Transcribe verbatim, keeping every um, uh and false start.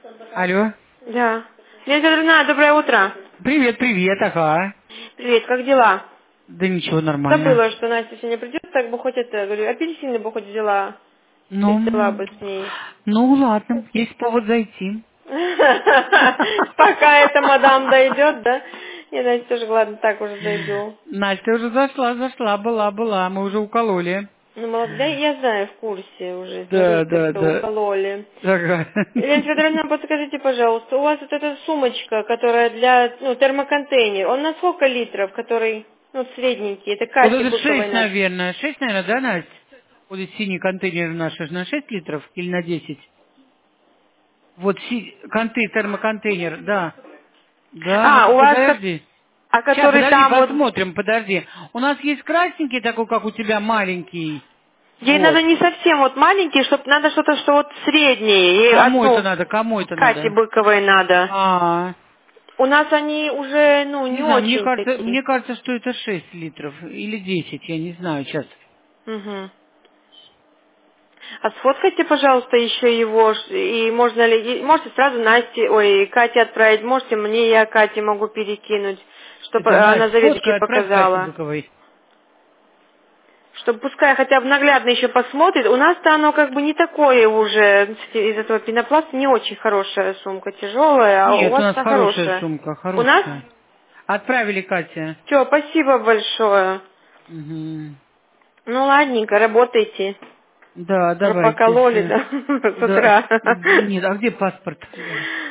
Алло. Да. Лидия Федоровна, доброе утро. Привет, привет, ага. Привет, как дела? Да ничего, нормально. Забыла, что Настя сегодня придет, так бы хоть это, говорю, апельсины бы хоть взяла, Ну, передала бы с ней. ну ладно, есть повод зайти. Пока эта мадам дойдет, да? Я, Настя, тоже, ладно, так уже зайду. Настя уже зашла, зашла, была, была, мы уже укололи. Ну, молод- да, я знаю, в курсе уже, Да, смотрите, да, что да. укололи. Ага. Елена Федоровна, подскажите, пожалуйста, у вас вот эта сумочка, которая для, ну, термоконтейнер, он на сколько литров, который, ну, средненький, это Вот Кати это Быковой шесть, наш. наверное. Шесть, наверное, да, Настя? Вот эти синие контейнеры наши на шесть литров или на десять? Вот си... конты, термоконтейнер, да. Да, А, ну-ка у вас, ко- подожди. а Сейчас, который подожди, там вот, посмотрим, подожди. У нас есть красненький такой, как у тебя, маленький. ей надо Вот. не совсем вот маленький, чтобы надо что-то, что вот среднее, ей Кому это одну надо, кому это Кате надо? Быковой надо. А, У нас они уже, ну, не не знаю, мне очень кажется, такие. мне кажется, что это шесть литров или десять, я не знаю сейчас. Мгм. А сфоткайте, пожалуйста, еще его, ш- и можно ли, и можете сразу Насте, ой, Кате отправить, можете мне, я Кате могу перекинуть, чтобы Это она Настя, заведующей фотка, отправь Кате показала. Быковой. Чтобы пускай хотя бы наглядно еще посмотрит. У нас-то оно как бы не такое уже, из этого пенопласта не очень хорошая сумка, тяжелая, а у Нет, у вас нас она хорошая хорошая. сумка, У нас? хорошая. Отправили Кате. Все, спасибо большое. Мгм. Ну ладненько, работайте. Да, Уже давайте. покололи, Всё. да, с Да. утра. Нет, а где паспорт?